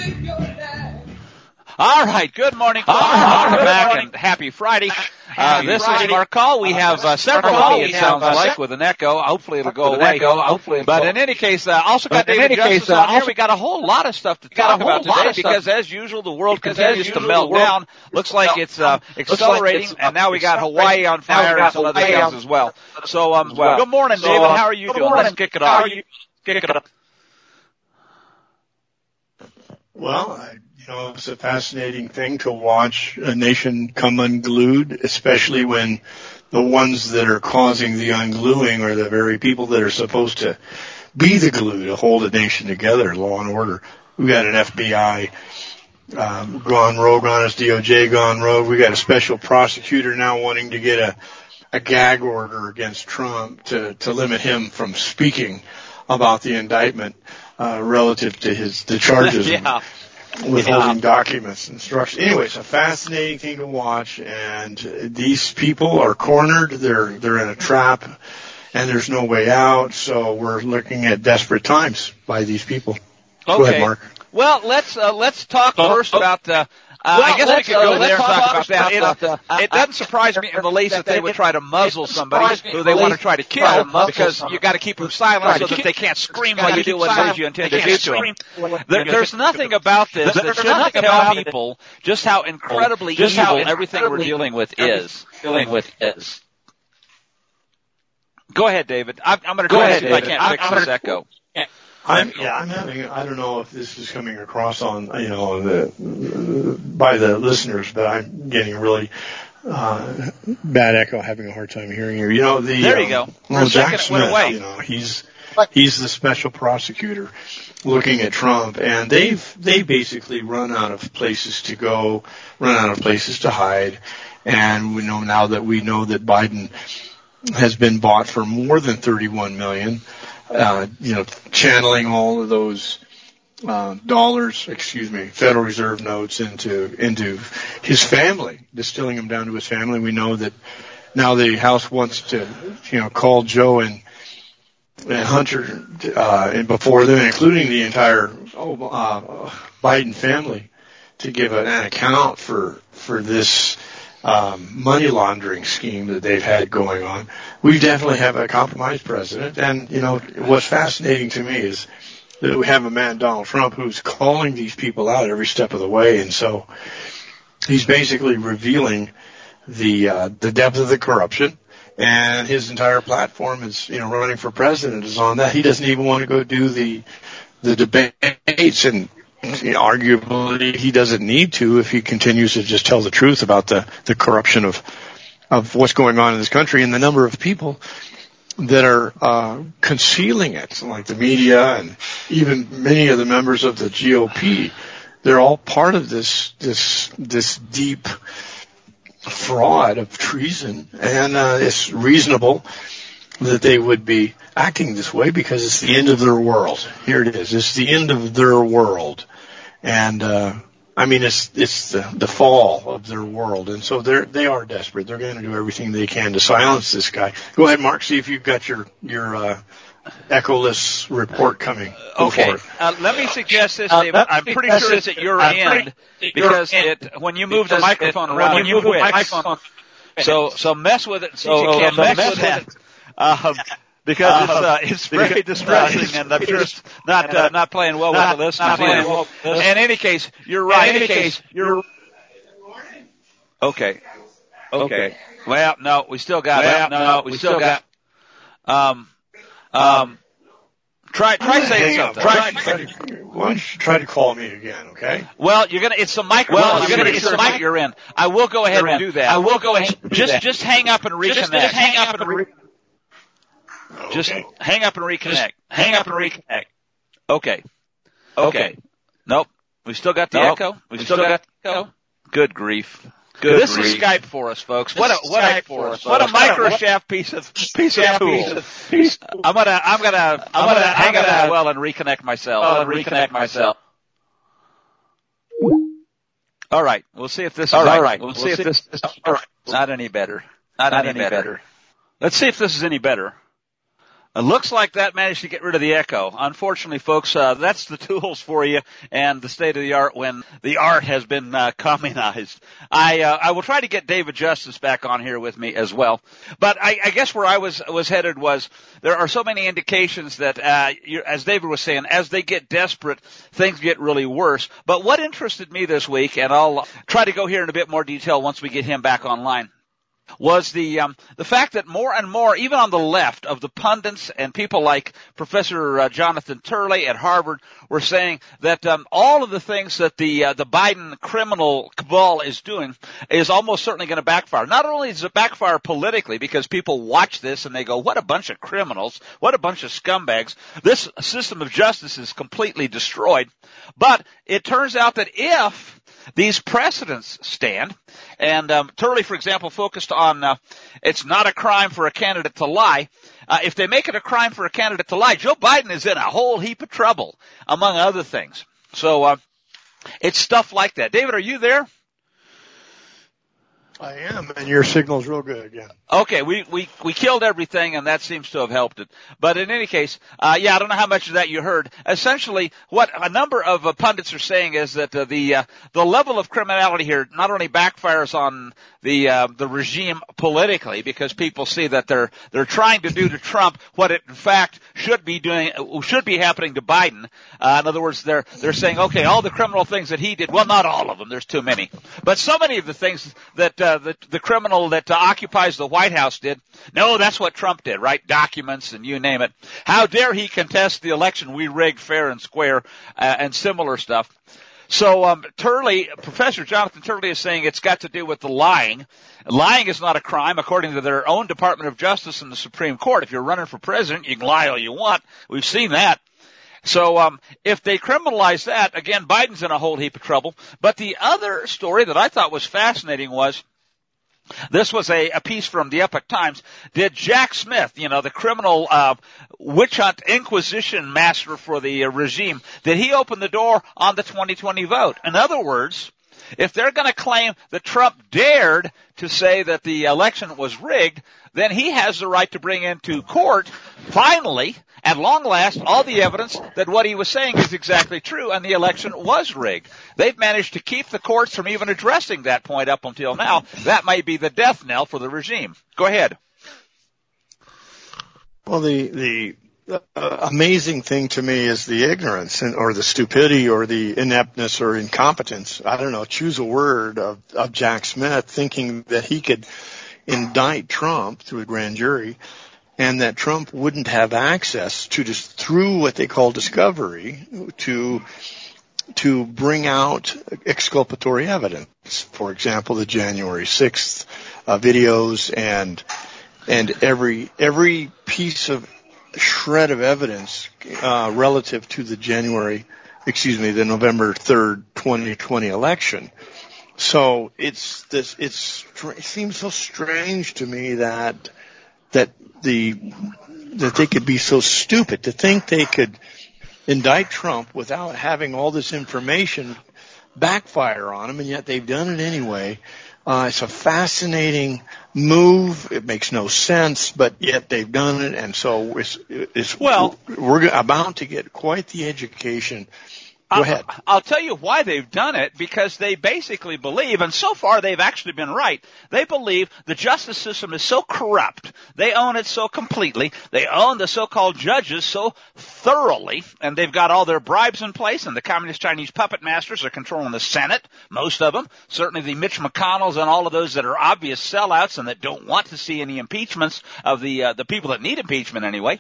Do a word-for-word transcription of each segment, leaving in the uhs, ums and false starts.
All right, good morning, folks. Welcome back and happy Friday. Uh, this is Mark Call. We have uh, several of you, it sounds like, with an echo. Hopefully it'll go away. But in any case, uh, also got David Justice on here. We got a whole lot of stuff to talk about today because, as usual, the world continues to melt down. Looks like it's uh, accelerating, and now we got Hawaii on fire and some other things as well. So, um, good morning, David. How are you doing? Let's kick it off. Kick it up. Well, I, you know, it's a fascinating thing to watch a nation come unglued, especially when the ones that are causing the ungluing are the very people that are supposed to be the glue to hold a nation together, law and order. We got an F B I um, gone rogue on us, D O J gone rogue. We got a special prosecutor now wanting to get a, a gag order against Trump to, to limit him from speaking about the indictment. Uh, relative to his, the charges yeah. withholding yeah. documents and instructions. Anyway, it's a fascinating thing to watch, and these people are cornered. They're, they're in a trap, and there's no way out, so we're looking at desperate times by these people. Okay. Go ahead, Mark. Well, let's, uh, let's talk oh, first oh. about, uh, Uh, well, I guess we could go uh, there and talk about that. It, about, uh, it doesn't surprise me in the least that they would try to muzzle somebody who they want to try to kill, because you got to keep them silent so that they can't scream while you do what it is you intend to do to them. There, there's nothing about this that shouldn't tell people just how incredibly evil everything we're dealing with is. Dealing with is. Go ahead, David. I'm, I'm going to try to see if I can't fix this echo. I'm, yeah, I'm having, I don't know if this is coming across on, you know, the, by the listeners, but I'm getting really, uh, bad echo, having a hard time hearing you. You know, the, there you um, go. Well, Jack Smith, went away. You know, he's, he's the special prosecutor looking at Trump, and they've, they basically run out of places to go, run out of places to hide, and we know now that we know that Biden has been bought for more than thirty-one million dollars. Uh, you know, channeling all of those uh, dollars, excuse me, Federal Reserve notes into into his family, distilling them down to his family. We know that now the House wants to, you know, call Joe and, and Hunter uh, and before them, including the entire oh, uh, Biden family, to give an account for for this Um, money laundering scheme that they've had going on. We definitely have a compromised president, and you know what's fascinating to me is that we have a man, Donald Trump, who's calling these people out every step of the way, and so he's basically revealing the uh, the depth of the corruption, and his entire platform is, you know, running for president is on that. He doesn't even want to go do the the debates, and you know, arguably he doesn't need to if he continues to just tell the truth about the, the corruption of of what's going on in this country and the number of people that are uh, concealing it, like the media and even many of the members of the G O P. They're all part of this this this deep fraud of treason, and uh, it's reasonable that they would be acting this way because it's the end of their world. Here it is. It's the end of their world. And, uh, I mean, it's, it's the, the fall of their world. And so they're, they are desperate. They're going to do everything they can to silence this guy. Go ahead, Mark, see if you've got your, your, uh, echoless report coming. Go okay. Uh, let me suggest this, David. Uh, I'm pretty sure it's at your end because it, when you move the microphone around, you twitch. So, so mess with it. So, you can mess with that. Um, because it's, uh, it's very distressing, and I'm just not, uh, not playing well with the listeners either. In any case, you're right. In any case, you're, okay. Okay. Well, no, we still got it. No, no, we still got, um, um, try, try saying something. Try, why don't you try to call me again, okay? Well, you're gonna, it's the microphone. Well, you're gonna, it's the mic you're in. I will go ahead and do that. I will go ahead. Just, just hang up and reconnect. Just, just hang up and reconnect. Okay. Just hang up and reconnect. Just hang up and reconnect. Okay. Okay. Nope. We still got the nope. echo. We, we still, still got the echo. Good grief. Good this grief. is Skype for us, folks. What a what a for us, what a microshaft piece of piece of tool. Piece of I'm gonna I'm gonna I'm gonna hang up that well and reconnect myself. Oh, and reconnect myself. All right. We'll see if this is all right. All right. We'll, we'll see, see if this is all right. Not any better. Not, Not any, any better. better. Let's see if this is any better. It looks like that managed to get rid of the echo. Unfortunately, folks, uh, that's the tools for you and the state of the art when the art has been uh, communized. I uh, I will try to get David Justice back on here with me as well. But I, I guess where I was was headed was there are so many indications that, uh, you, as David was saying, as they get desperate, things get really worse. But what interested me this week, and I'll try to go here in a bit more detail once we get him back online, was the um, the fact that more and more, even on the left, of the pundits and people like Professor uh, Jonathan Turley at Harvard were saying that um, all of the things that the uh, the Biden criminal cabal is doing is almost certainly going to backfire. Not only does it backfire politically because people watch this and they go, what a bunch of criminals, what a bunch of scumbags. This system of justice is completely destroyed. But it turns out that if these precedents stand, and um, Turley, for example, focused on uh, it's not a crime for a candidate to lie. Uh, if they make it a crime for a candidate to lie, Joe Biden is in a whole heap of trouble, among other things. So uh, it's stuff like that. David, are you there? I am, and your signal's real good again. Okay, we, we, we killed everything, and that seems to have helped it. But in any case, uh, yeah, I don't know how much of that you heard. Essentially, what a number of uh, pundits are saying is that uh, the uh, the level of criminality here not only backfires on the uh, the regime politically, because people see that they're they're trying to do to Trump what it in fact should be doing, should be happening to Biden. Uh, in other words, they're they're saying, okay, all the criminal things that he did, well, not all of them, there's too many, but so many of the things that uh, the the criminal that uh, occupies the White House did, no, that's what Trump did, right? Documents and you name it. How dare he contest the election we rigged fair and square, uh, and similar stuff. So um, Turley, Professor Jonathan Turley is saying it's got to do with the lying. Lying is not a crime, according to their own Department of Justice and the Supreme Court. If you're running for president, you can lie all you want. We've seen that. So um, if they criminalize that, again, Biden's in a whole heap of trouble. But the other story that I thought was fascinating was, this was a, a piece from the Epoch Times. Did Jack Smith, you know, the criminal uh, witch hunt inquisition master for the uh, regime, did he open the door on the twenty twenty vote? In other words, if they're going to claim that Trump dared to say that the election was rigged, then he has the right to bring into court, finally, at long last, all the evidence that what he was saying is exactly true and the election was rigged. They've managed to keep the courts from even addressing that point up until now. That may be the death knell for the regime. Go ahead. Well, the the uh, amazing thing to me is the ignorance and, or the stupidity or the ineptness or incompetence, I don't know, choose a word, of, of Jack Smith thinking that he could indict Trump through a grand jury and that Trump wouldn't have access to just through what they call discovery to to bring out exculpatory evidence. For example, the January sixth uh, videos and and every every piece of shred of evidence uh, relative to the January, excuse me, the November third, twenty twenty election. So it's this. It's it seems so strange to me that that the that they could be so stupid to think they could indict Trump without having all this information backfire on him, and yet they've done it anyway. Uh, it's a fascinating move. It makes no sense, but yet they've done it, and so it's, it's well, we're about to get quite the education. Go ahead. I'll, I'll tell you why they've done it, because they basically believe, and so far they've actually been right, they believe the justice system is so corrupt, they own it so completely, they own the so-called judges so thoroughly, and they've got all their bribes in place, and the communist Chinese puppet masters are controlling the Senate, most of them, certainly the Mitch McConnells and all of those that are obvious sellouts and that don't want to see any impeachments of the uh, the people that need impeachment anyway.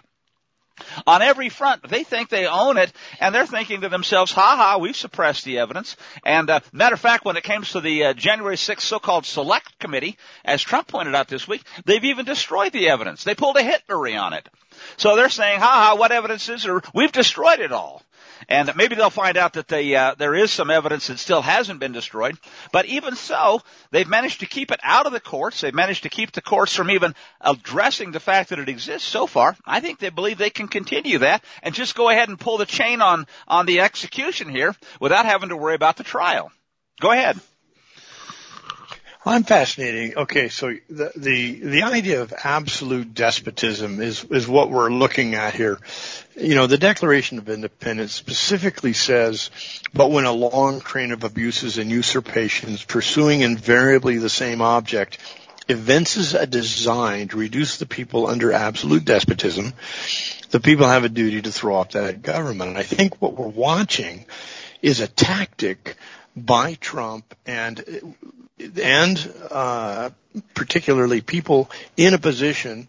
On every front, they think they own it, and they're thinking to themselves, ha ha, we've suppressed the evidence. And uh, matter of fact, when it comes to the uh, January sixth so-called select committee, as Trump pointed out this week, they've even destroyed the evidence. They pulled a Hitlery on it. So they're saying, ha ha, what evidence is there? We've destroyed it all. And maybe they'll find out that they, uh, there is some evidence that still hasn't been destroyed. But even so, they've managed to keep it out of the courts. They've managed to keep the courts from even addressing the fact that it exists so far. I think they believe they can continue that and just go ahead and pull the chain on, on the execution here without having to worry about the trial. Go ahead. I'm fascinating. Okay, so the, the the idea of absolute despotism is is what we're looking at here. You know, the Declaration of Independence specifically says, but when a long train of abuses and usurpations pursuing invariably the same object evinces a design to reduce the people under absolute despotism, the people have a duty to throw off that government. And I think what we're watching is a tactic by Trump and and uh particularly people in a position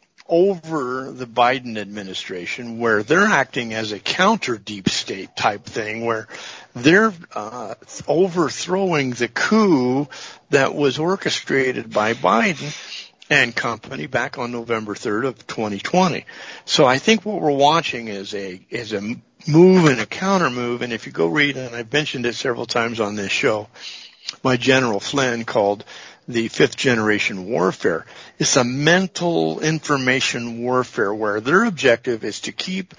over the Biden administration where they're acting as a counter deep state type thing, where they're uh overthrowing the coup that was orchestrated by Biden and company back on November third of twenty twenty. So I think what we're watching is a is a move and a counter move. And if you go read, and I've mentioned it several times on this show, my General Flynn called the fifth generation warfare. It's a mental information warfare where their objective is to keep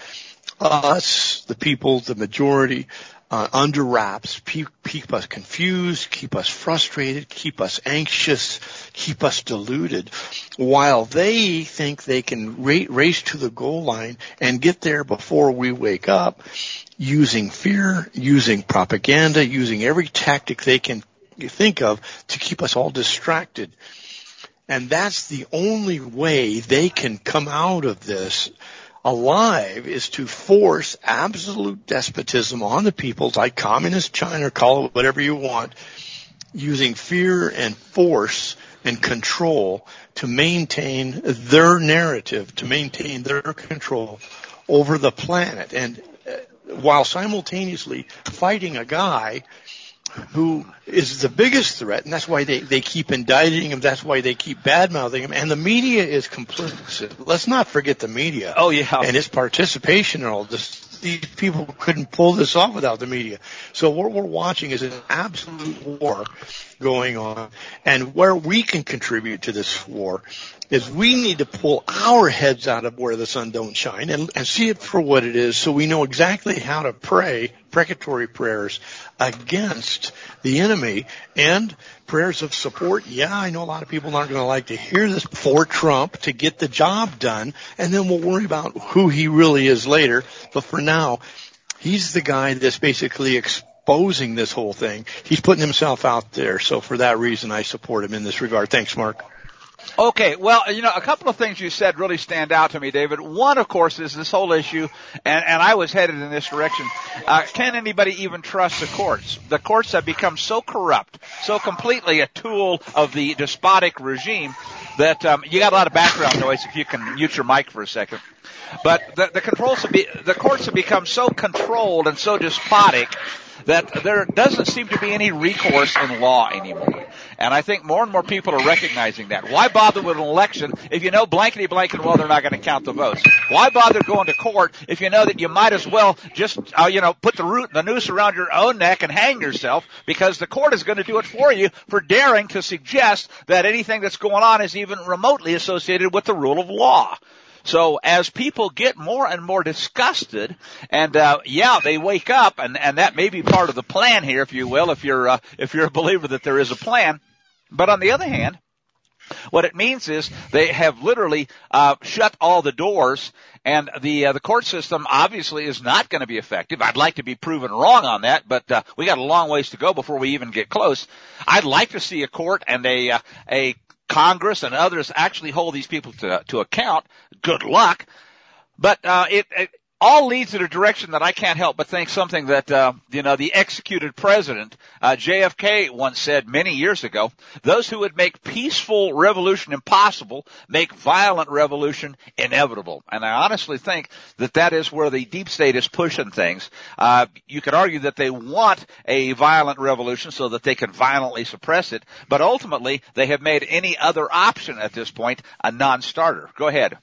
us, the people, the majority, uh, under wraps, keep, keep us confused, keep us frustrated, keep us anxious, keep us deluded, while they think they can ra- race to the goal line and get there before we wake up, using fear, using propaganda, using every tactic they can think of to keep us all distracted. And that's the only way they can come out of this alive, is to force absolute despotism on the people, like communist China, call it whatever you want, using fear and force and control to maintain their narrative, to maintain their control over the planet. And while simultaneously fighting a guy who is the biggest threat, and that's why they, they keep indicting him, that's why they keep bad-mouthing him, and the media is complicit. Let's not forget the media. Oh, yeah. And its participation in all this. These people couldn't pull this off without the media. So what we're watching is an absolute war going on, and where we can contribute to this war is we need to pull our heads out of where the sun don't shine and, and see it for what it is, so we know exactly how to pray precatory prayers against the enemy and prayers of support. Yeah, I know a lot of people aren't going to like to hear this, for Trump to get the job done, and then we'll worry about who he really is later. But for now, he's the guy that's basically exposing this whole thing. He's putting himself out there. So for that reason, I support him in this regard. Thanks, Mark. Okay, well, you know, a couple of things you said really stand out to me, David. One, of course, is this whole issue, and, and I was headed in this direction. Uh, can anybody even trust the courts? The courts have become so corrupt, so completely a tool of the despotic regime that um, you got a lot of background noise. If you can mute your mic for a second. But the, the controls have be, the courts have become so controlled and so despotic that there doesn't seem to be any recourse in law anymore. And I think more and more people are recognizing that. Why bother with an election if you know blankety blank and well they're not going to count the votes? Why bother going to court if you know that you might as well just, uh, you know, put the root, the noose around your own neck and hang yourself, because the court is going to do it for you for daring to suggest that anything that's going on is even remotely associated with the rule of law. So as people get more and more disgusted, and uh yeah, they wake up, and and that may be part of the plan here, if you will, if you're uh, if you're a believer that there is a plan. But on the other hand, what it means is they have literally uh shut all the doors, and the uh, the court system obviously is not going to be effective. I'd like to be proven wrong on that, but uh, we got a long ways to go before we even get close. I'd like to see a court and a uh, a Congress and others actually hold these people to, to account. Good luck. But uh, it, it all leads in a direction that I can't help but think something that, uh, you know, the executed president, uh, J F K once said many years ago: those who would make peaceful revolution impossible make violent revolution inevitable. And I honestly think that that is where the deep state is pushing things. Uh, you could argue that they want a violent revolution so that they can violently suppress it, but ultimately they have made any other option at this point a non-starter. Go ahead.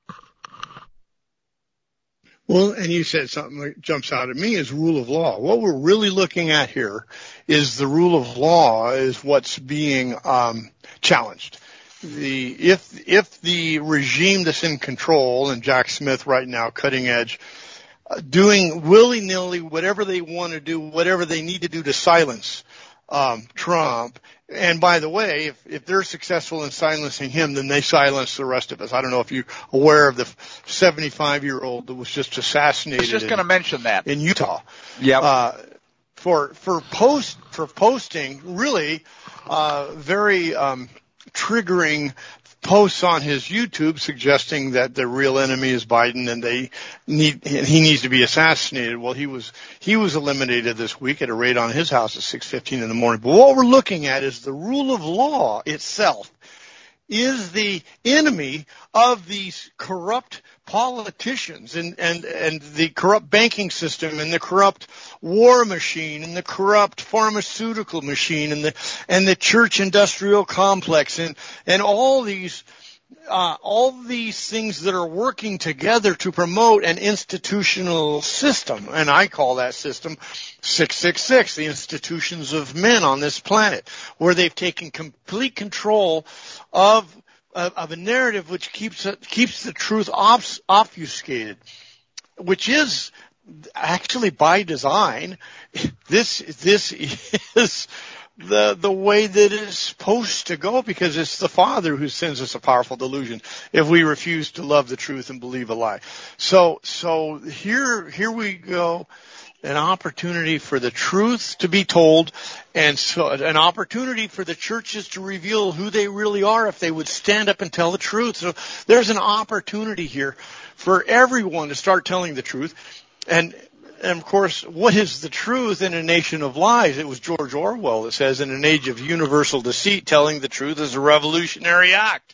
Well, and you said something that jumps out at me is rule of law. What we're really looking at here is the rule of law is what's being um, challenged. The if if the regime that's in control, and Jack Smith right now, cutting edge, uh, doing willy-nilly whatever they want to do, whatever they need to do to silence um, Trump. And by the way, if, if they're successful in silencing him, then they silence the rest of us. I don't know if you're aware of the seventy-five-year-old that was just assassinated. I was just going to mention that in Utah. Yeah. Uh, for for post for posting really uh, very um, triggering posts on his YouTube suggesting that the real enemy is Biden and they need and he needs to be assassinated. Well, he was he was eliminated this week at a raid on his house at six fifteen in the morning. But what we're looking at is the rule of law itself is the enemy of these corrupt politicians and, and, and the corrupt banking system and the corrupt war machine and the corrupt pharmaceutical machine and the, and the church industrial complex and, and all these, uh, all these things that are working together to promote an institutional system. And I call that system six six six, the institutions of men on this planet, where they've taken complete control of of a narrative which keeps keeps the truth obfuscated, which is actually by design. This this is the the way that it's supposed to go, because it's the Father who sends us a powerful delusion if we refuse to love the truth and believe a lie. So so here here we go. An opportunity for the truth to be told, and so an opportunity for the churches to reveal who they really are if they would stand up and tell the truth. So there's an opportunity here for everyone to start telling the truth. And, and of course, what is the truth in a nation of lies? It was George Orwell that says, in an age of universal deceit, telling the truth is a revolutionary act.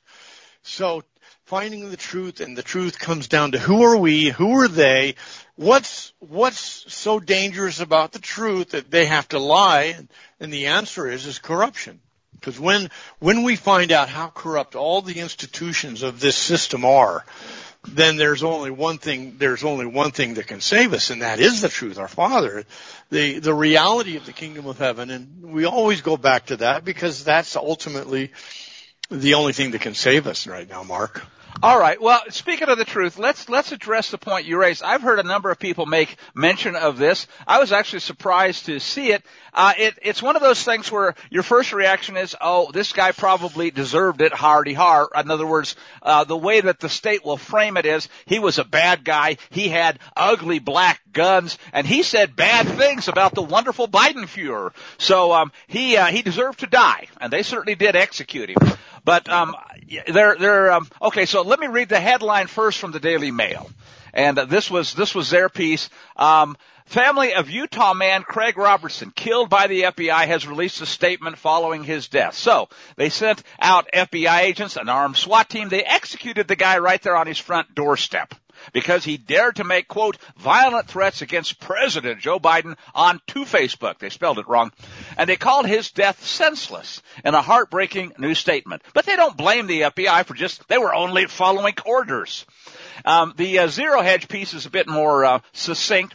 So finding the truth, and the truth comes down to who are we, who are they, what's what's so dangerous about the truth that they have to lie? And the answer is is corruption. Because when when we find out how corrupt all the institutions of this system are, then there's only one thing there's only one thing that can save us, and that is the truth, our Father, the the reality of the kingdom of heaven. And we always go back to that because that's ultimately the only thing that can save us right now, Mark. All right. Well, speaking of the truth, let's let's address the point you raised. I've heard a number of people make mention of this. I was actually surprised to see it. Uh, it it's one of those things where your first reaction is, oh, this guy probably deserved it, hardy har. In other words, uh, the way that the state will frame it is he was a bad guy. He had ugly black guns, and he said bad things about the wonderful Biden Fuhrer. So um, he uh, he deserved to die, and they certainly did execute him. But um, they're they're um, okay. So let me read the headline first from the Daily Mail, and uh, this was this was their piece. Um, Family of Utah man Craig Robertson, killed by the F B I, has released a statement following his death. So they sent out F B I agents, an armed SWAT team. They executed the guy right there on his front doorstep because he dared to make, quote, violent threats against President Joe Biden on to Facebook. They spelled it wrong. And they called his death senseless in a heartbreaking new statement. But they don't blame the F B I for just, they were only following orders. Um, the uh, Zero Hedge piece is a bit more uh, succinct.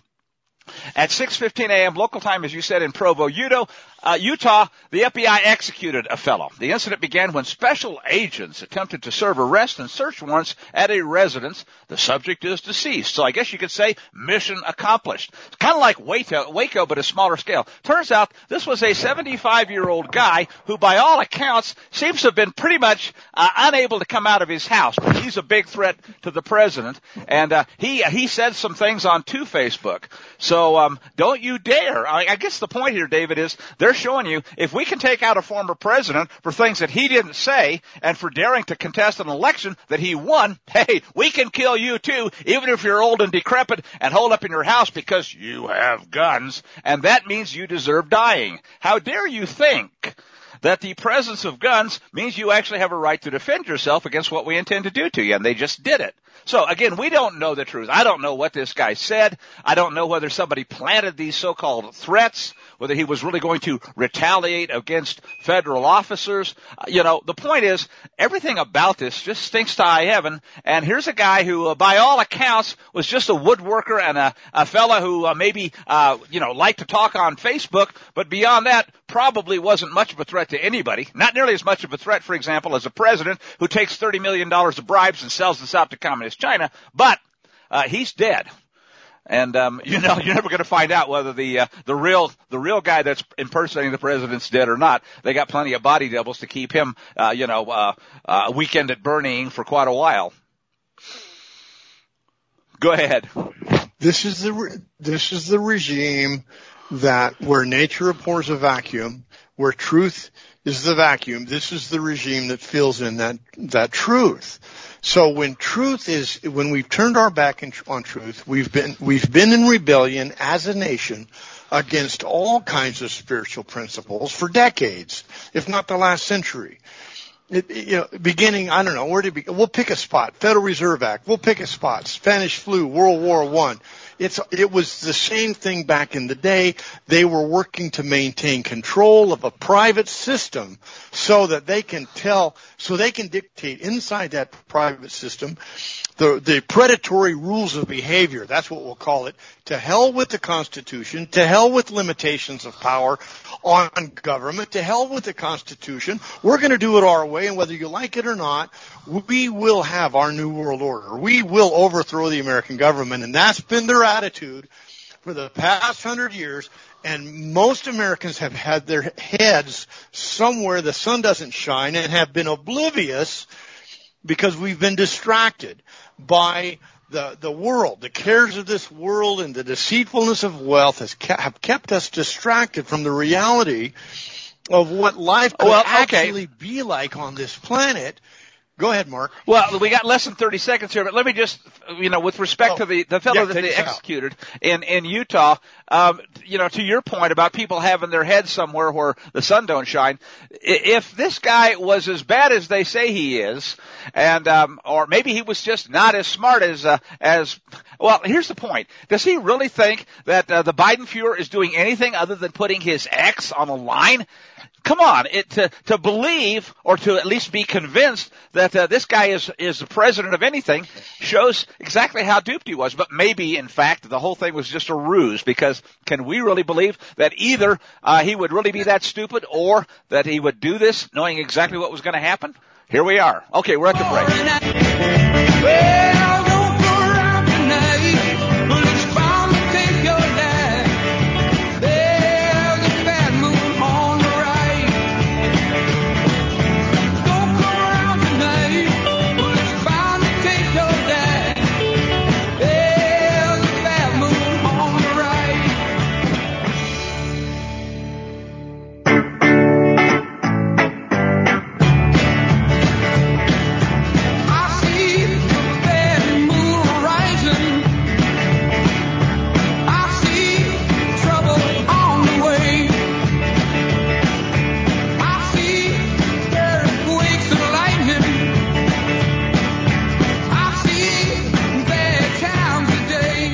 At six fifteen a.m. local time, as you said, in Provo, Utah, uh, Utah, the F B I executed a fellow. The incident began when special agents attempted to serve arrest and search warrants at a residence. The subject is deceased. So I guess you could say mission accomplished. It's kind of like Waco, Waco, but a smaller scale. Turns out this was a seventy-five-year-old guy who, by all accounts, seems to have been pretty much uh, unable to come out of his house. He's a big threat to the president, and uh, he he said some things on to Facebook. So um, don't you dare. I, I guess the point here, David, is they're showing you if we can take out a former president for things that he didn't say and for daring to contest an election that he won, hey, we can kill you too, even if you're old and decrepit and hold up in your house because you have guns, and that means you deserve dying. How dare you think that the presence of guns means you actually have a right to defend yourself against what we intend to do to you, and they just did it. So, again, we don't know the truth. I don't know what this guy said. I don't know whether somebody planted these so-called threats, whether he was really going to retaliate against federal officers. Uh, you know, the point is, everything about this just stinks to high heaven, and here's a guy who, uh, by all accounts, was just a woodworker and a, a fella who uh, maybe, uh, you know, liked to talk on Facebook, but beyond that, probably wasn't much of a threat to anybody. Not nearly as much of a threat, for example, as a president who takes thirty million dollars of bribes and sells this out to communist China, but uh, he's dead. And um, you know, you're never going to find out whether the uh, the real the real guy that's impersonating the president's dead or not. They got plenty of body doubles to keep him, uh, you know, uh, uh, a weekend at Bernieing for quite a while. Go ahead. This is the re- this is the regime that where nature abhors a vacuum, where truth is the vacuum. This is the regime that fills in that that truth. So when truth is, when we've turned our back on truth, we've been, we've been in rebellion as a nation against all kinds of spiritual principles for decades, if not the last century. It, you know, beginning, I don't know, where did we, we'll pick a spot, Federal Reserve Act, we'll pick a spot, Spanish flu, World War One. It's, it was the same thing back in the day. They were working to maintain control of a private system so that they can tell, so they can dictate inside that private system the, the predatory rules of behavior. That's what we'll call it. To hell with the Constitution, to hell with limitations of power on government, to hell with the Constitution. We're going to do it our way, and whether you like it or not, we will have our new world order. We will overthrow the American government, and that's been their attitude for the past hundred years. And most Americans have had their heads somewhere the sun doesn't shine and have been oblivious because we've been distracted by the the world. The cares of this world and the deceitfulness of wealth has ke- have kept us distracted from the reality of what life could well, actually okay. be like on this planet. Go ahead, Mark. Well, we got less than thirty seconds here, but let me just, you know, with respect oh, to the, the fellow yeah, that they out. executed in, in Utah, um, you know, to your point about people having their heads somewhere where the sun don't shine, if this guy was as bad as they say he is, and, um, or maybe he was just not as smart as, uh, as, well, here's the point. Does he really think that uh, the Biden Fuhrer is doing anything other than putting his ex on a line? Come on, it, to, to believe or to at least be convinced that uh, this guy is, is the president of anything shows exactly how duped he was. But maybe, in fact, the whole thing was just a ruse, because can we really believe that either uh, he would really be that stupid or that he would do this knowing exactly what was going to happen? Here we are. Okay, we're at the break. Well, don't go around tonight, but it's bound to take your life. There's a bad moon on the right. Don't go around tonight, but it's bound to take your life. There's a bad moon on the right. I see the bad moon rising. I see trouble on the way. I see earthquakes and lightning. I see bad times today.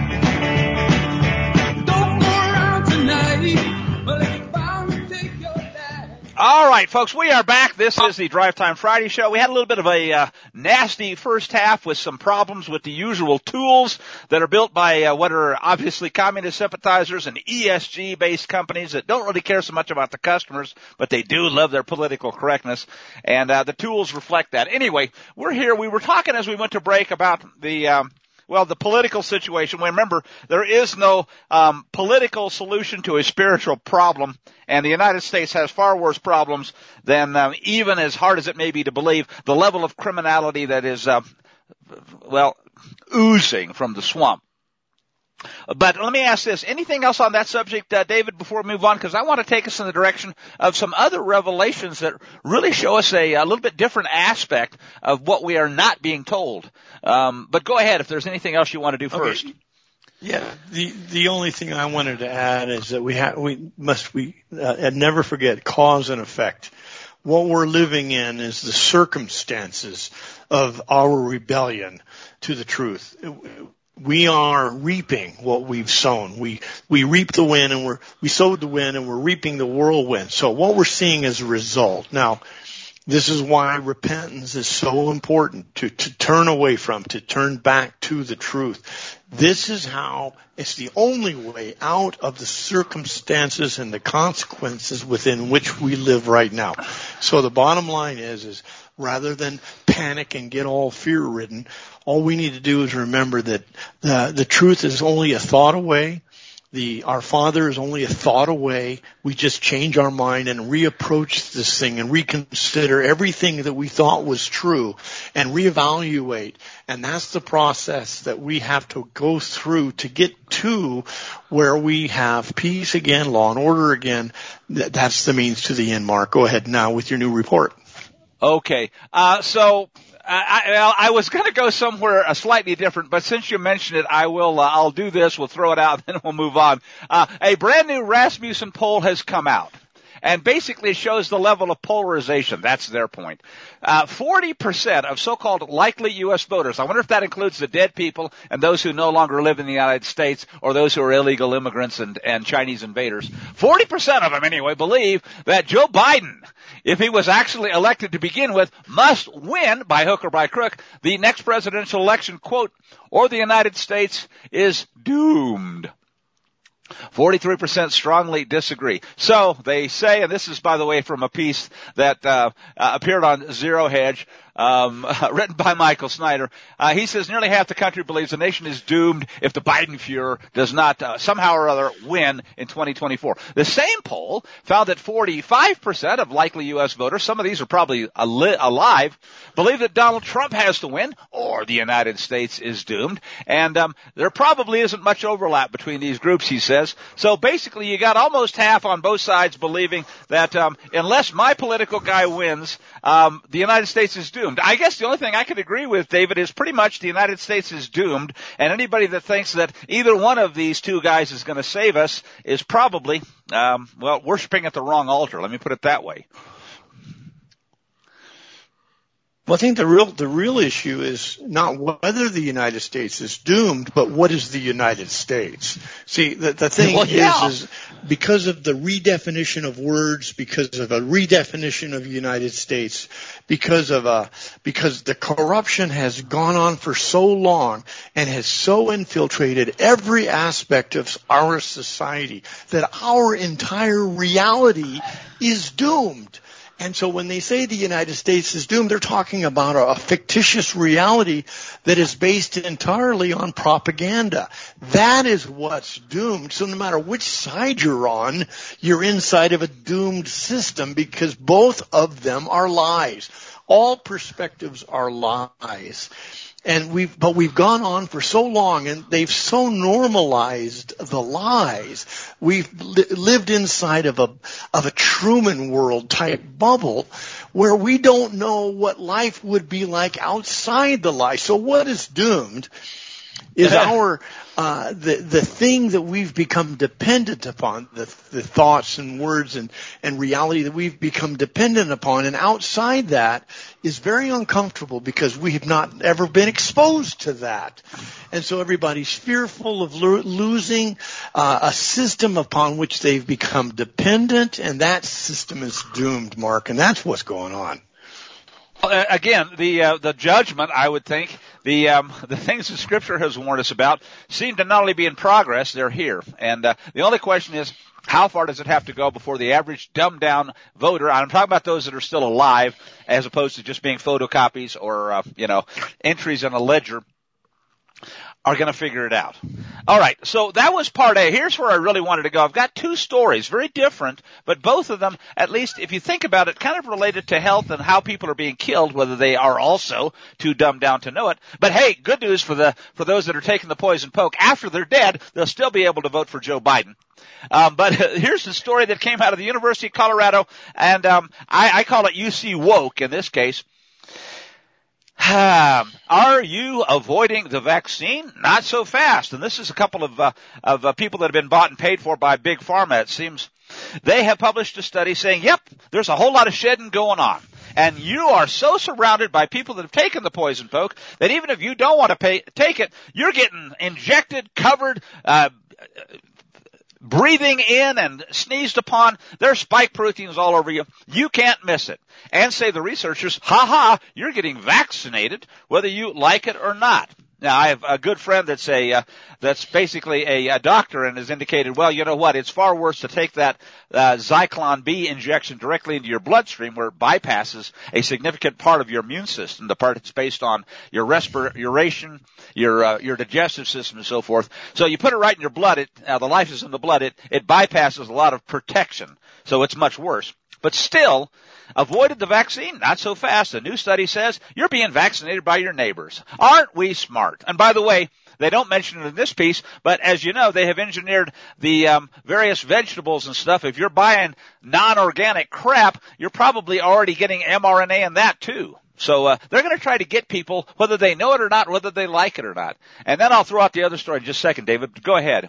Don't go around tonight, but it's bound to take your life. All right, folks, we are back. This is the Drive Time Friday show. We had a little bit of a uh, nasty first half with some problems with the usual tools that are built by uh, what are obviously communist sympathizers and E S G-based companies that don't really care so much about the customers, but they do love their political correctness, and uh, the tools reflect that. Anyway, we're here. We were talking as we went to break about the um, well, the political situation. Well, remember, there is no um, political solution to a spiritual problem, and the United States has far worse problems than um, even as hard as it may be to believe the level of criminality that is, uh, well, oozing from the swamp. But let me ask this. Anything else on that subject, uh, David, before we move on? Because I want to take us in the direction of some other revelations that really show us a, a little bit different aspect of what we are not being told. Um, but go ahead if there's anything else you want to do first. Okay. Yeah, the the only thing I wanted to add is that we ha- we must we uh, and never forget cause and effect. What we're living in is the circumstances of our rebellion to the truth. We are reaping what we've sown. We we reap the wind and we're we sowed the wind and we're reaping the whirlwind. So what we're seeing is a result. Now, this is why repentance is so important, to, to turn away from, to turn back to the truth. This is how, it's the only way out of the circumstances and the consequences within which we live right now. So the bottom line is, is rather than panic and get all fear-ridden. All we need to do is remember that the, the truth is only a thought away. The, our Father is only a thought away. We just change our mind and reapproach this thing and reconsider everything that we thought was true and reevaluate. And that's the process that we have to go through to get to where we have peace again, law and order again. That's the means to the end, Mark. Go ahead now with your new report. Okay. Uh, so, I, I, I was going to go somewhere uh, slightly different, but since you mentioned it, I will. Uh, I'll do this. We'll throw it out, and then we'll move on. Uh, a brand new Rasmussen poll has come out, and basically shows the level of polarization. That's their point. Uh, forty percent of so-called likely U S voters. I wonder if that includes the dead people and those who no longer live in the United States, or those who are illegal immigrants and, and Chinese invaders. forty percent of them, anyway, believe that Joe Biden, if he was actually elected to begin with, must win, by hook or by crook, the next presidential election, quote, or the United States is doomed. forty-three percent strongly disagree. So they say, and this is, by the way, from a piece that uh, uh appeared on Zero Hedge, um, written by Michael Snyder. Uh, he says nearly half the country believes the nation is doomed if the Biden Fuhrer does not uh, somehow or other win in twenty twenty-four. The same poll found that forty-five percent of likely U S voters, some of these are probably ali- alive, believe that Donald Trump has to win or the United States is doomed. And um, there probably isn't much overlap between these groups, he says. So basically you got almost half on both sides believing that um, unless my political guy wins, um, the United States is doomed. I guess the only thing I could agree with, David, is pretty much the United States is doomed, and anybody that thinks that either one of these two guys is going to save us is probably, um, well, worshiping at the wrong altar. Let me put it that way. Well, I think the real the real issue is not whether the United States is doomed, but what is the United States? See, the, the thing well, yeah. is, is because of the redefinition of words, because of a redefinition of the United States, because of a because the corruption has gone on for so long and has so infiltrated every aspect of our society that our entire reality is doomed. And so when they say the United States is doomed, they're talking about a, a fictitious reality that is based entirely on propaganda. That is what's doomed. So no matter which side you're on, you're inside of a doomed system because both of them are lies. All perspectives are lies. And we've, but we've gone on for so long and they've so normalized the lies. We've li- lived inside of a, of a Truman world type bubble where we don't know what life would be like outside the lie. So what is doomed is our, uh, the, the thing that we've become dependent upon, the, the thoughts and words and, and reality that we've become dependent upon. And outside that is very uncomfortable because we have not ever been exposed to that. And so everybody's fearful of lo- losing uh, a system upon which they've become dependent, and that system is doomed, Mark, and that's what's going on. Uh, again, the uh, the judgment, I would think, the um, the things that Scripture has warned us about seem to not only be in progress, they're here. And uh, the only question is, how far does it have to go before the average dumbed-down voter, and I'm talking about those that are still alive, as opposed to just being photocopies or, uh, you know, entries in a ledger, are going to figure it out. All right, so that was part A. Here's where I really wanted to go. I've got two stories, very different, but both of them, at least if you think about it, kind of related to health and how people are being killed, whether they are also too dumbed down to know it. But hey, good news for the for those that are taking the poison poke. After they're dead, they'll still be able to vote for Joe Biden. Um, but here's the story that came out of the University of Colorado, and um, I, I call it U C Woke in this case. Are you avoiding the vaccine? Not so fast. And this is a couple of, uh, of uh, people that have been bought and paid for by Big Pharma, it seems. They have published a study saying, yep, there's a whole lot of shedding going on. And you are so surrounded by people that have taken the poison poke that even if you don't want to pay, take it, you're getting injected, covered, uh, breathing in and sneezed upon. There's spike proteins all over you. You can't miss it. And say the researchers, ha ha, you're getting vaccinated whether you like it or not. Now, I have a good friend that's a uh, that's basically a, a doctor and has indicated, well, you know what, it's far worse to take that uh, Zyklon B injection directly into your bloodstream where it bypasses a significant part of your immune system, the part that's based on your respiration, your uh, your digestive system and so forth. So you put it right in your blood, it, uh, the life is in the blood, it, it bypasses a lot of protection, so it's much worse. But still, avoided the vaccine? Not so fast. A new study says you're being vaccinated by your neighbors. Aren't we smart? And by the way, they don't mention it in this piece, but as you know, they have engineered the um, various vegetables and stuff. If you're buying non-organic crap, you're probably already getting mRNA in that too. So uh, they're going to try to get people, whether they know it or not, whether they like it or not. And then I'll throw out the other story in just a second, David. Go ahead.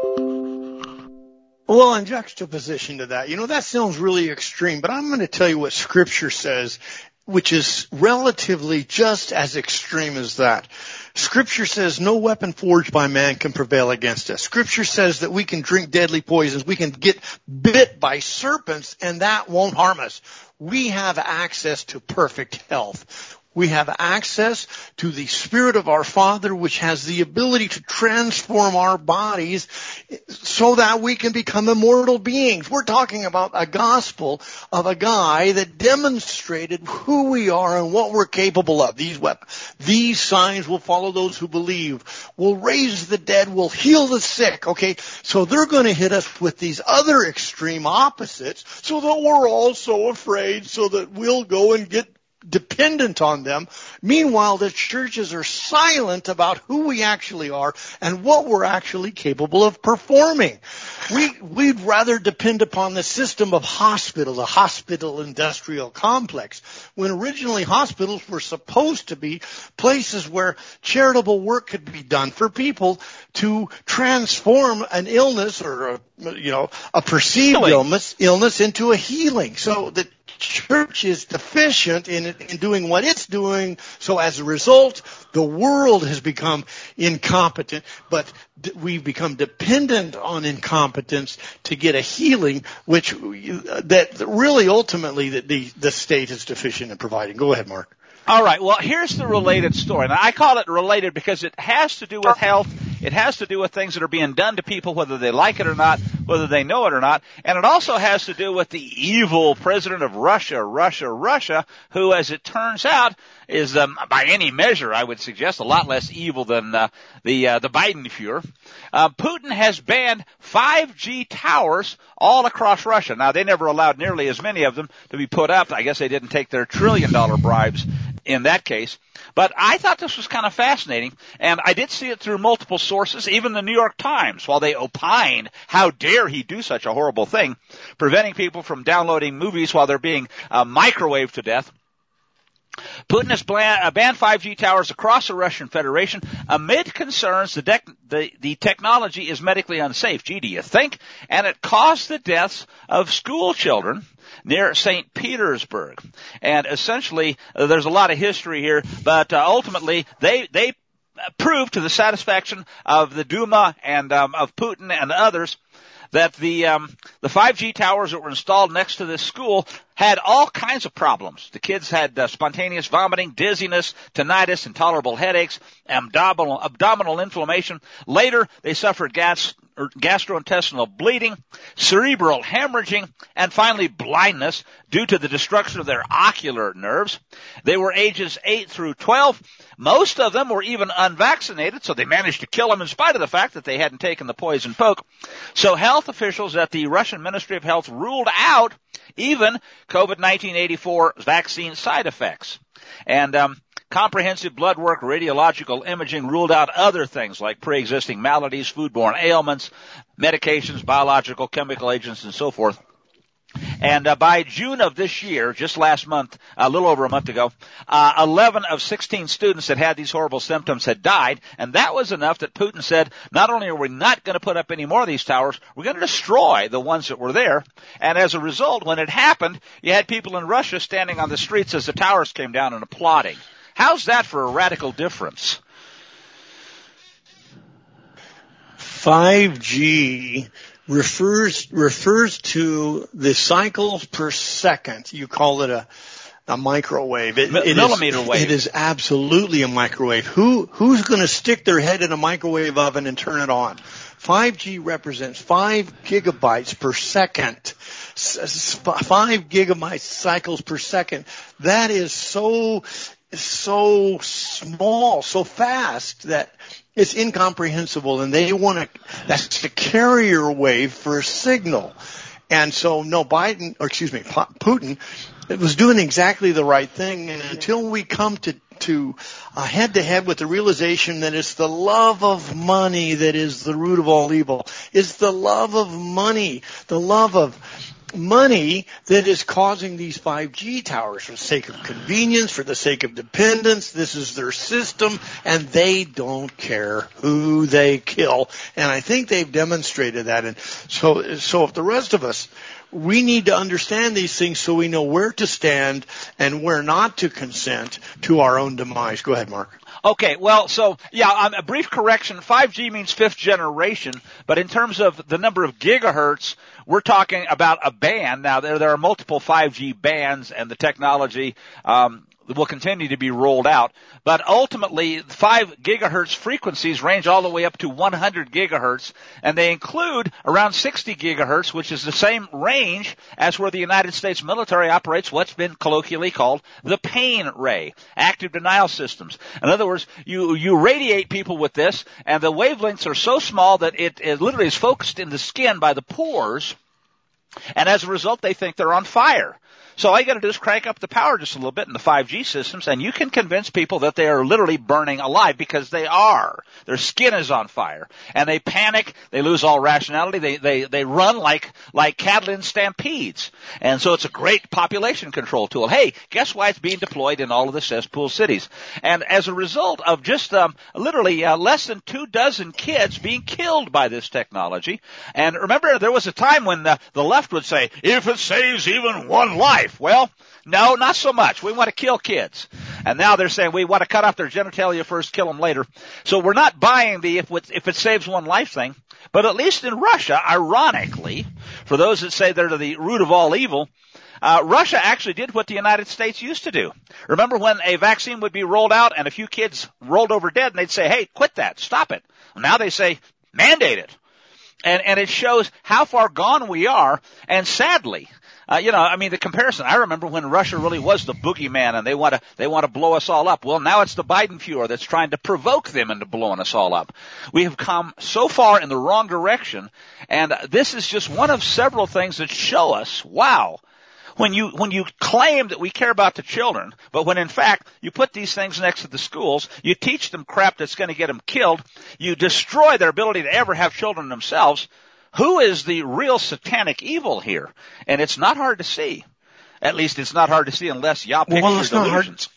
Well, in juxtaposition to that, you know, that sounds really extreme, but I'm going to tell you what Scripture says, which is relatively just as extreme as that. Scripture says no weapon forged by man can prevail against us. Scripture says that we can drink deadly poisons, we can get bit by serpents, and that won't harm us. We have access to perfect health. We have access to the Spirit of our Father, which has the ability to transform our bodies so that we can become immortal beings. We're talking about a gospel of a guy that demonstrated who we are and what we're capable of. These weapons, these signs will follow those who believe. We'll raise the dead. We'll heal the sick. Okay, so they're going to hit us with these other extreme opposites so that we're all so afraid so that we'll go and get dependent on them. Meanwhile, the churches are silent about who we actually are and what we're actually capable of performing. We, we'd rather depend upon the system of hospital, the hospital industrial complex, when originally hospitals were supposed to be places where charitable work could be done for people to transform an illness or a, you know, a perceived healing. illness, illness into a healing. So that church is deficient in, in doing what it's doing, so as a result, the world has become incompetent, but d- we've become dependent on incompetence to get a healing, which that really ultimately the, the, the state is deficient in providing. Go ahead, Mark. All right, well, here's the related story. Now, I call it related because it has to do with health. It has to do with things that are being done to people, whether they like it or not, whether they know it or not. And it also has to do with the evil president of Russia, Russia, Russia, who, as it turns out, is, um, by any measure, I would suggest, a lot less evil than uh, the uh, the Biden Fuhrer. Uh, Putin has banned five G towers all across Russia. Now, they never allowed nearly as many of them to be put up. I guess they didn't take their trillion-dollar bribes in that case. But I thought this was kind of fascinating, and I did see it through multiple sources, even the New York Times, while they opined, how dare he do such a horrible thing, preventing people from downloading movies while they're being uh, microwaved to death. Putin has banned five G towers across the Russian Federation amid concerns the, dec- the, the technology is medically unsafe. Gee, do you think? And it caused the deaths of school children near Saint Petersburg. And essentially, uh, there's a lot of history here, but uh, ultimately, they they proved to the satisfaction of the Duma and um, of Putin and others that the um, the five G towers that were installed next to this school had all kinds of problems. The kids had uh, spontaneous vomiting, dizziness, tinnitus, intolerable headaches, abdominal abdominal inflammation. Later, they suffered gas or gastrointestinal bleeding, cerebral hemorrhaging, and finally blindness due to the destruction of their ocular nerves. They were ages eight through twelve. Most of them were even unvaccinated, so they managed to kill them in spite of the fact that they hadn't taken the poison poke. So health officials at the Russian Ministry of Health ruled out even COVID nineteen eighty-four vaccine side effects. And um comprehensive blood work, radiological imaging ruled out other things like pre-existing maladies, foodborne ailments, medications, biological, chemical agents, and so forth. And uh, by June of this year, just last month, a little over a month ago, uh, eleven of sixteen students that had these horrible symptoms had died, and that was enough that Putin said, not only are we not going to put up any more of these towers, we're going to destroy the ones that were there. And as a result, when it happened, you had people in Russia standing on the streets as the towers came down and applauding. How's that for a radical difference? five G refers refers to the cycles per second. You call it a a microwave. It, M- it millimeter is, wave. It is absolutely a microwave. Who who's going to stick their head in a microwave oven and turn it on? five G represents five gigabytes per second, five gigabyte cycles per second. That is so, so small, so fast that it's incomprehensible, and they want to, that's the carrier wave for a signal. And so, no, Biden, or excuse me, Putin, it was doing exactly the right thing, and until we come to to uh, head to head with the realization that it's the love of money that is the root of all evil. It's the love of money, the love of money that is causing these five G towers for the sake of convenience, for the sake of dependence. This is their system, and they don't care who they kill. And I think they've demonstrated that. And so, so if the rest of us, we need to understand these things so we know where to stand and where not to consent to our own demise. Go ahead, Mark. Okay, well, so, yeah, um, a brief correction. five G means fifth generation, but in terms of the number of gigahertz, we're talking about a band. Now, there, there are multiple five G bands, and the technology um, will continue to be rolled out. But ultimately, five gigahertz frequencies range all the way up to one hundred gigahertz, and they include around sixty gigahertz, which is the same range as where the United States military operates what's been colloquially called the pain ray, active denial systems. In other words, you, you radiate people with this, and the wavelengths are so small that it, it literally is focused in the skin by the pores, and as a result, they think they're on fire. So all you got to do is crank up the power just a little bit in the five G systems, and you can convince people that they are literally burning alive, because they are. Their skin is on fire, and they panic. They lose all rationality. They they they run like like cattle in stampedes, and so it's a great population control tool. Hey, guess why it's being deployed in all of the cesspool cities? And as a result of just um, literally uh, less than two dozen kids being killed by this technology. And remember, there was a time when the, the left would say, if it saves even one life. Well, no, not so much. We want to kill kids. And now they're saying we want to cut off their genitalia first, kill them later. So we're not buying the if it, if it saves one life thing. But at least in Russia, ironically, for those that say they're the root of all evil, uh, Russia actually did what the United States used to do. Remember when a vaccine would be rolled out and a few kids rolled over dead, and they'd say, hey, quit that, stop it. Well, now they say, mandate it. And, and it shows how far gone we are, and sadly, Uh, you know, I mean, the comparison, I remember when Russia really was the boogeyman, and they want to, they want to blow us all up. Well, now it's the Biden Fuhrer that's trying to provoke them into blowing us all up. We have come so far in the wrong direction, and this is just one of several things that show us, wow, when you, when you claim that we care about the children, but when in fact you put these things next to the schools, you teach them crap that's going to get them killed, you destroy their ability to ever have children themselves. Who is the real satanic evil here? And it's not hard to see. At least it's not hard to see unless y'all pick well, your it's not delusions.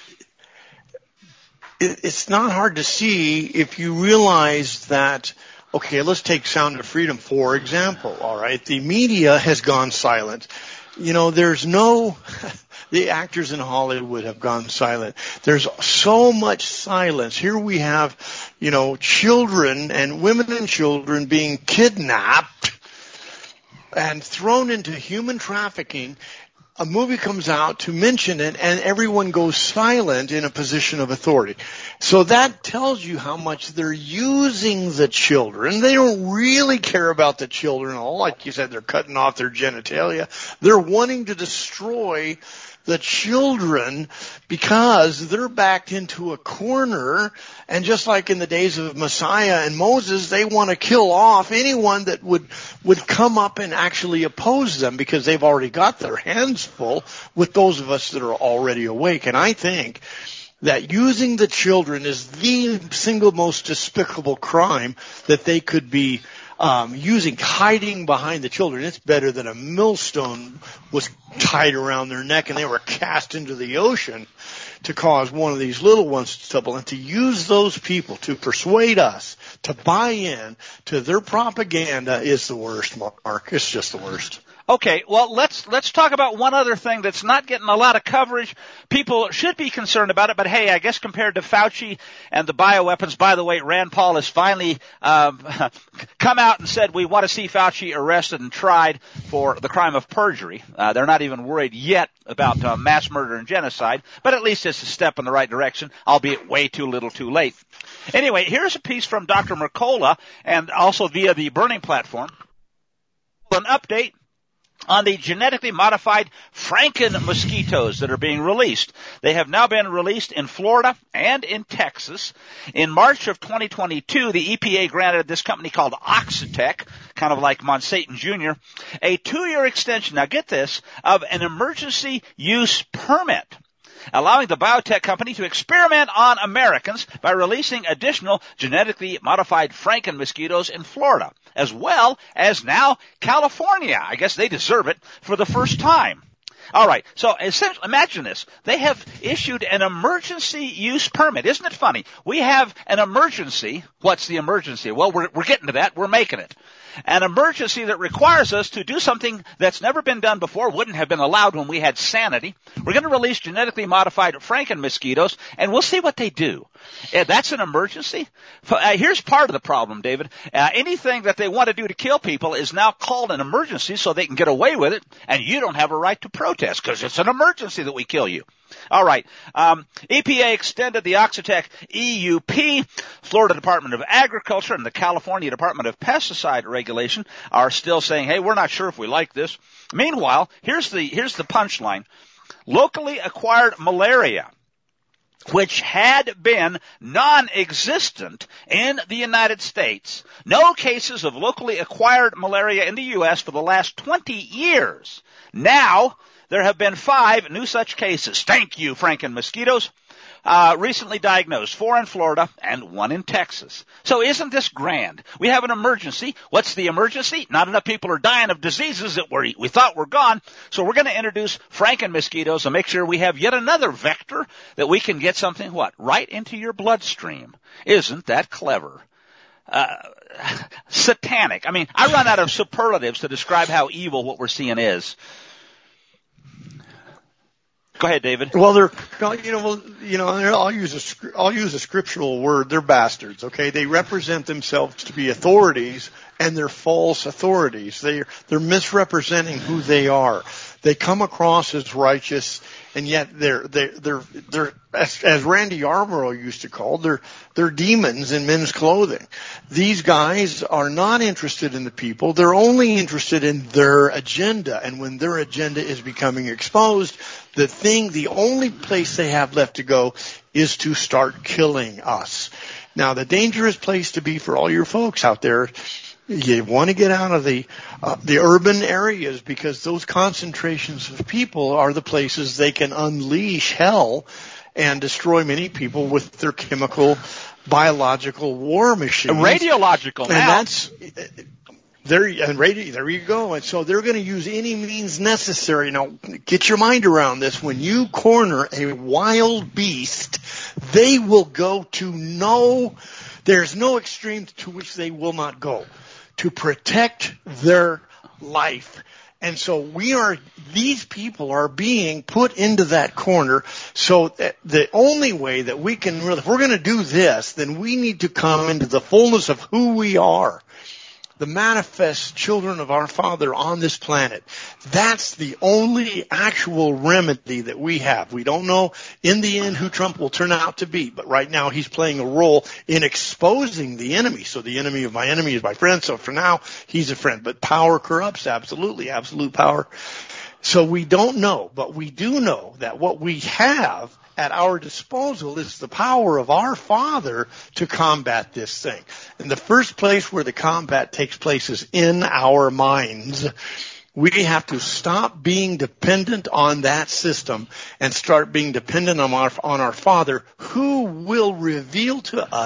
Hard, it's not hard to see if you realize that, okay, let's take Sound of Freedom, for example, all right? The media has gone silent. You know, there's no... The actors in Hollywood have gone silent. There's so much silence. Here we have, you know, children and women and children being kidnapped and thrown into human trafficking. A movie comes out to mention it, and everyone goes silent in a position of authority. So that tells you how much they're using the children. They don't really care about the children at all. Like you said, they're cutting off their genitalia. They're wanting to destroy the children because they're backed into a corner, and just like in the days of Messiah and Moses, they want to kill off anyone that would would come up and actually oppose them, because they've already got their hands full with those of us that are already awake. And I think that using the children is the single most despicable crime that they could be Um, using, hiding behind the children. It's better than a millstone was tied around their neck and they were cast into the ocean to cause one of these little ones to stumble. And to use those people to persuade us to buy in to their propaganda is the worst, Mark. It's just the worst. Okay, well, let's let's talk about one other thing that's not getting a lot of coverage. People should be concerned about it, but hey, I guess compared to Fauci and the bioweapons, by the way, Rand Paul has finally um, come out and said we want to see Fauci arrested and tried for the crime of perjury. Uh, they're not even worried yet about uh, mass murder and genocide, but at least it's a step in the right direction, albeit way too little too late. Anyway, here's a piece from Doctor Mercola and also via the Burning Platform. An update on the genetically modified Franken mosquitoes that are being released. They have now been released in Florida and in Texas. In March of twenty twenty-two, the E P A granted this company called Oxitec, kind of like Monsanto Junior, a two-year extension, now get this, of an emergency use permit, allowing the biotech company to experiment on Americans by releasing additional genetically modified Franken mosquitoes in Florida, as well as now California. I guess they deserve it for the first time. All right, so essentially, imagine this. They have issued an emergency use permit. Isn't it funny? We have an emergency. What's the emergency? Well, we're, we're getting to that. We're making it. An emergency that requires us to do something that's never been done before, wouldn't have been allowed when we had sanity. We're going to release genetically modified Franken mosquitoes, and we'll see what they do. Uh, that's an emergency? Uh, here's part of the problem, David. Uh, anything that they want to do to kill people is now called an emergency so they can get away with it, and you don't have a right to protest because it's an emergency that we kill you. All right. Um, E P A extended the Oxitec E U P. Florida Department of Agriculture and the California Department of Pesticide Regulation are still saying, hey, we're not sure if we like this. Meanwhile, here's the, here's the punchline. Locally acquired malaria, which had been non-existent in the United States. No cases of locally acquired malaria in the U S for the last twenty years. Now, there have been five new such cases. Thank you, Franken mosquitoes. Uh, recently diagnosed, four in Florida and one in Texas. So isn't this grand? We have an emergency. What's the emergency? Not enough people are dying of diseases that we we thought were gone. So we're going to introduce Franken mosquitoes and make sure we have yet another vector that we can get something, what, right into your bloodstream. Isn't that clever? Uh, satanic. I mean, I run out of superlatives to describe how evil what we're seeing is. Go ahead, David. Well, they're, you know, well, you know, I'll use a, I'll use a scriptural word. They're bastards, okay? They represent themselves to be authorities, and they're false authorities. They're, they're misrepresenting who they are. They come across as righteous, and yet they're, they're, they're, they're, as, as Randy Yarborough used to call, they're, they're demons in men's clothing. These guys are not interested in the people. They're only interested in their agenda, and when their agenda is becoming exposed, the thing, the only place they have left to go is to start killing us. Now, the dangerous place to be for all your folks out there, you want to get out of the uh, the urban areas, because those concentrations of people are the places they can unleash hell and destroy many people with their chemical, biological war machines. Radiological and now. that's there. And radio, there you go. And so they're going to use any means necessary. Now, get your mind around this. When you corner a wild beast, they will go to no. There's no extreme to which they will not go to protect their life. And so we are, these people are being put into that corner. So that the only way that we can really, if we're going to do this, then we need to come into the fullness of who we are, the manifest children of our Father on this planet. That's the only actual remedy that we have. We don't know in the end who Trump will turn out to be, but right now he's playing a role in exposing the enemy. So the enemy of my enemy is my friend. So for now, he's a friend. But power corrupts, absolutely, absolute power. So we don't know, but we do know that what we have at our disposal is the power of our Father to combat this thing. And the first place where the combat takes place is in our minds. We have to stop being dependent on that system and start being dependent on our, on our Father, who will reveal to us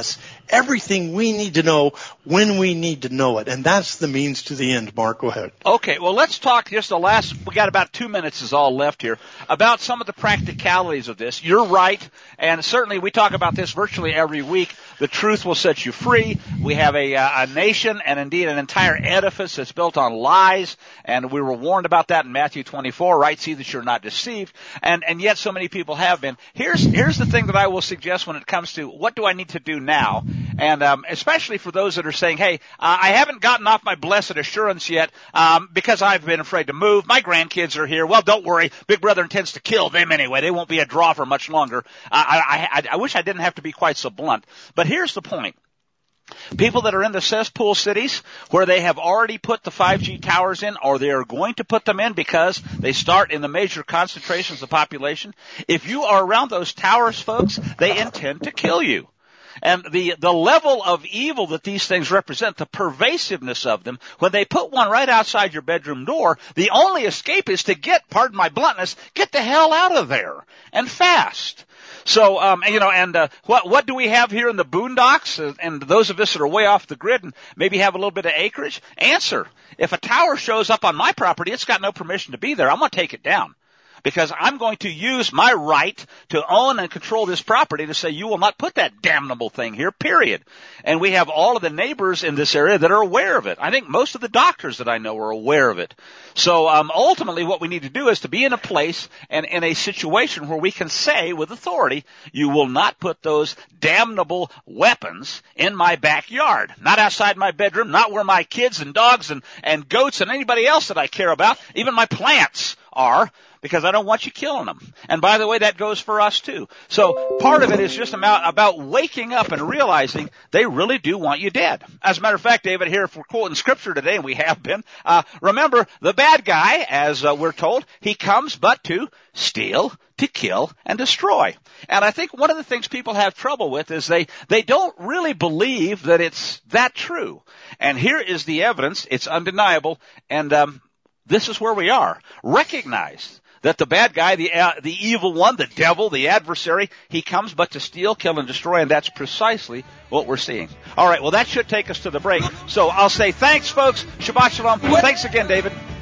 everything we need to know when we need to know it. And that's the means to the end. Mark, go ahead. Okay, well, let's talk just the last, we got about two minutes is all left here, about some of the practicalities of this. You're right, and certainly we talk about this virtually every week. The truth will set you free. We have a, uh, a nation and indeed an entire edifice that's built on lies, and we were warned about that in Matthew twenty-four, right? See that you're not deceived, and, and yet so many people have been. Here's, here's the thing that I will suggest when it comes to what do I need to do now, and um, especially for those that are saying, hey, uh, I haven't gotten off my blessed assurance yet um, because I've been afraid to move. My grandkids are here. Well, don't worry. Big Brother intends to kill them anyway. They won't be a draw for much longer. Uh, I, I, I wish I didn't have to be quite so blunt. But here's the point. People that are in the cesspool cities where they have already put the five G towers in, or they are going to put them in because they start in the major concentrations of population, if you are around those towers, folks, they intend to kill you. And the, the level of evil that these things represent, the pervasiveness of them, when they put one right outside your bedroom door, the only escape is to get, pardon my bluntness, get the hell out of there, and fast. So, um, you know, and uh, what what do we have here in the boondocks? Uh, and those of us that are way off the grid and maybe have a little bit of acreage, answer. If a tower shows up on my property, it's got no permission to be there. I'm going to take it down. Because I'm going to use my right to own and control this property to say you will not put that damnable thing here, period. And we have all of the neighbors in this area that are aware of it. I think most of the doctors that I know are aware of it. So um, ultimately what we need to do is to be in a place and in a situation where we can say with authority, you will not put those damnable weapons in my backyard, not outside my bedroom, not where my kids and dogs and, and goats and anybody else that I care about, even my plants are, because I don't want you killing them. And by the way, that goes for us too. So part of it is just about, about waking up and realizing they really do want you dead. As a matter of fact, David, here if we're quoting scripture today, and we have been, uh, remember the bad guy, as uh, we're told, he comes but to steal, to kill, and destroy. And I think one of the things people have trouble with is they, they don't really believe that it's that true. And here is the evidence. It's undeniable. And, um, this is where we are. Recognize that the bad guy, the uh, the evil one, the devil, the adversary, he comes but to steal, kill, and destroy, and that's precisely what we're seeing. All right, well, that should take us to the break. So I'll say thanks, folks. Shabbat shalom. Thanks again, David.